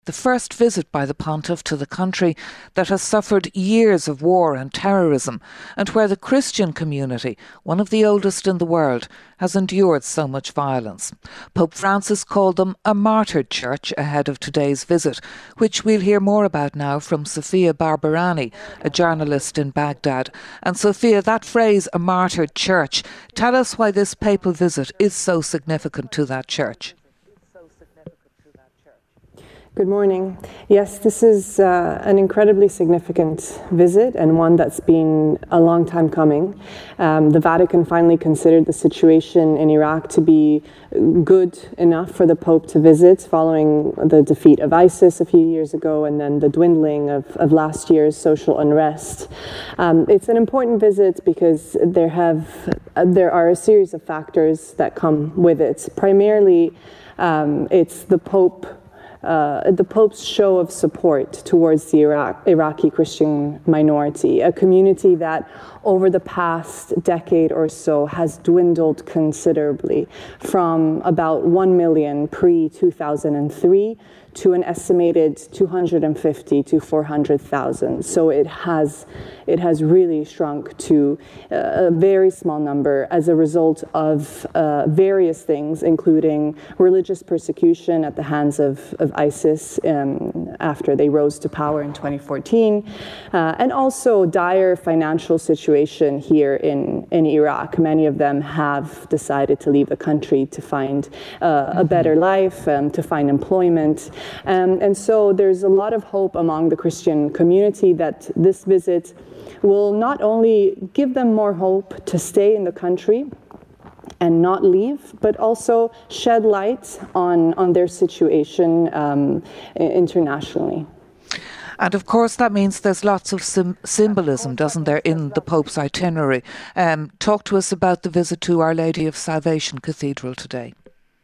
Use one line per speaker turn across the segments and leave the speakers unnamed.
The first visit by the Pontiff to the country that has suffered years of war and terrorism, and where the Christian community, one of the oldest in the world, has endured so much violence. Pope Francis called them a martyred church ahead of today's visit, which we'll hear more about now from Sofia Barbarani, a journalist in Baghdad. And Sofia, that phrase, a martyred church, tell us why this papal visit is so significant to that church.
Good morning. Yes, this is an incredibly significant visit and one that's been a long time coming. The Vatican finally considered the situation in Iraq to be good enough for the Pope to visit following the defeat of ISIS a few years ago and then the dwindling of last year's social unrest. It's an important visit because there are a series of factors that come with it. Primarily, it's the Pope's show of support towards the Iraqi Christian minority, a community that over the past decade or so has dwindled considerably from about 1 million pre-2003 to an estimated 250 to 400,000. So it has really shrunk to a very small number as a result of various things, including religious persecution at the hands of ISIS after they rose to power in 2014, and also dire financial situation here in Iraq. Many of them have decided to leave the country to find a better life, to find employment. And so there's a lot of hope among the Christian community that this visit will not only give them more hope to stay in the country and not leave, but also shed light on their situation internationally.
And of course that means there's lots of symbolism, doesn't there, in the Pope's itinerary. Talk to us about the visit to Our Lady of Salvation Cathedral today.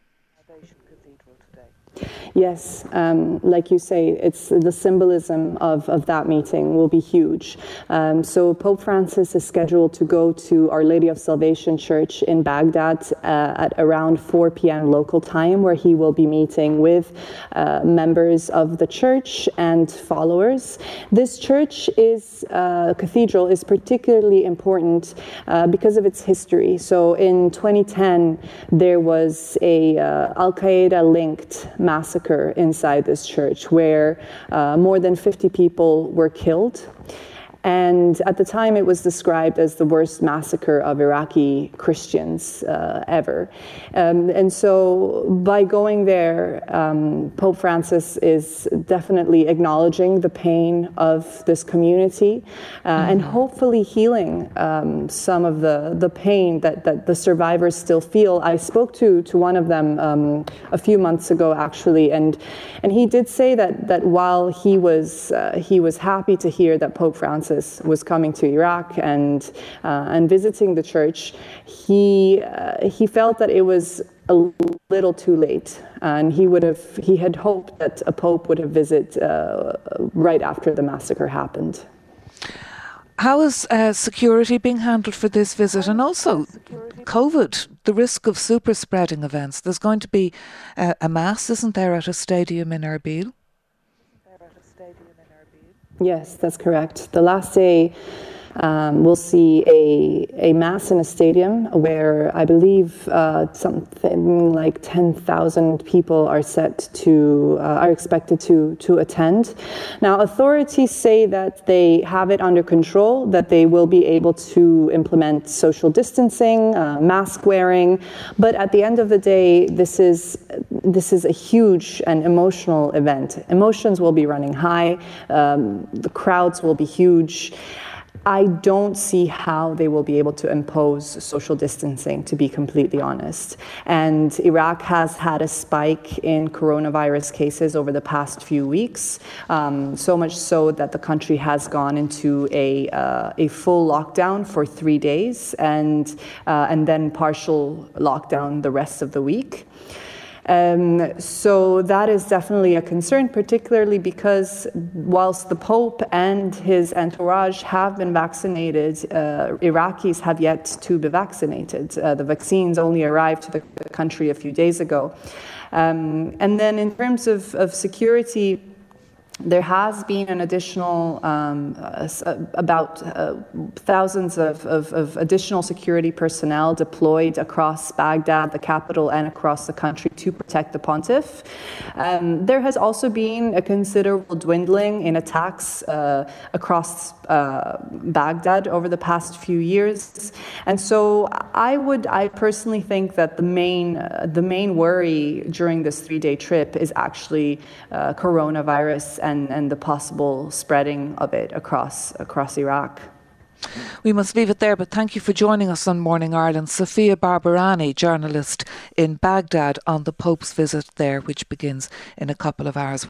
Yes, like you say, it's the symbolism of that meeting will be huge. So Pope Francis is scheduled to go to Our Lady of Salvation Church in Baghdad at around 4 p.m. local time, where he will be meeting with members of the church and followers. This church cathedral is particularly important because of its history. So in 2010, there was a Al-Qaeda-linked massacre inside this church where more than 50 people were killed. And at the time, it was described as the worst massacre of Iraqi Christians ever. And so by going there, Pope Francis is definitely acknowledging the pain of this community and hopefully healing some of the pain that the survivors still feel. I spoke to one of them a few months ago, actually, and he did say that while he was happy to hear that Pope Francis was coming to Iraq and visiting the church, he felt that it was a little too late, and he had hoped that a pope would have visited right after the massacre happened.
How is security being handled for this visit, and also COVID, the risk of super spreading events? There's going to be a mass, isn't there, at a stadium in Erbil?
Yes, that's correct. The last day we'll see a mass in a stadium where I believe something like 10,000 people are expected to attend. Now, authorities say that they have it under control, that they will be able to implement social distancing, mask wearing, but at the end of the day, this is a huge and emotional event. Emotions will be running high. The crowds will be huge. I don't see how they will be able to impose social distancing, to be completely honest. And Iraq has had a spike in coronavirus cases over the past few weeks, so much so that the country has gone into a full lockdown for 3 days and then partial lockdown the rest of the week. So that is definitely a concern, particularly because whilst the Pope and his entourage have been vaccinated, Iraqis have yet to be vaccinated. The vaccines only arrived to the country a few days ago. And then in terms of security,
There has been an additional, about thousands of additional security personnel deployed across Baghdad, the capital, and across the country to protect the pontiff. There has also been a considerable dwindling in attacks across Baghdad over the past few years. And so I personally think that the main worry during this 3-day trip is actually coronavirus and the possible spreading of it across Iraq.
We must leave it there, but thank you for joining us on Morning Ireland. Sophia Barbarani, journalist in Baghdad, on the Pope's visit there, which begins in a couple of hours.